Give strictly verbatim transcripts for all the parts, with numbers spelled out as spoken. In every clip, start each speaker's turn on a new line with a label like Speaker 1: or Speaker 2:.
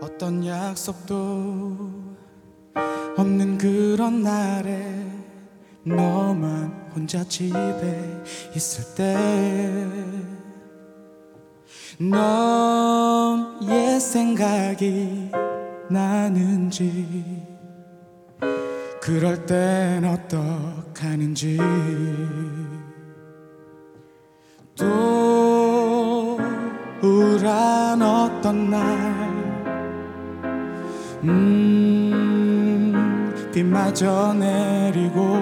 Speaker 1: 어떤 약속도 없는 그런 날에 너만 혼자 집에 있을 때 너의 생각이 나는지 그럴 땐 어떡하는지 또 우울한 어떤 날 음, 비마저 내리고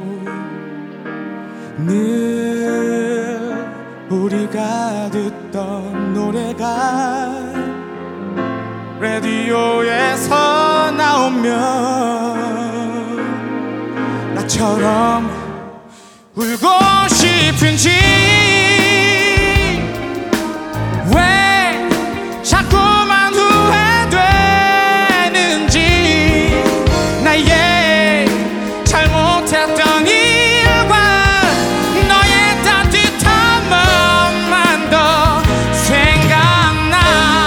Speaker 1: 늘 우리가 듣던 노래가 라디오에서 나오면 나처럼 울고 싶은지 왜 자꾸만 후회되는지 나의 잘못했던 일과 너의 따뜻한 마음만 더 생각나.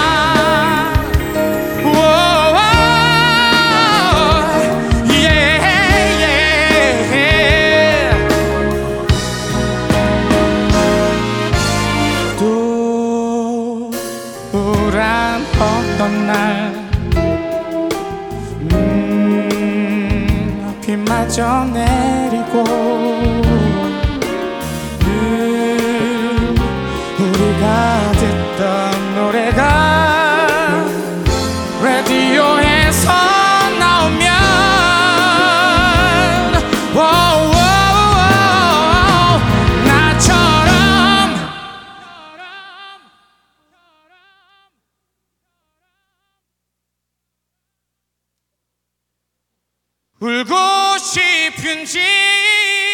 Speaker 1: 또 우울한 어떤 날 음, 비마저 내리고 늘 우리가 듣던 노래가 라디오에서 나오면 워워 나처럼 울고 싶은지